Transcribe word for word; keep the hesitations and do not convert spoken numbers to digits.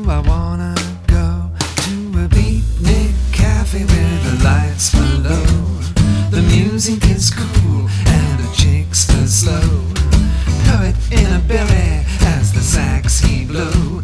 I wanna go to a beatnik cafe where the lights below. The music is cool and the chicks are slow. Poet in a beret as the sax he blows.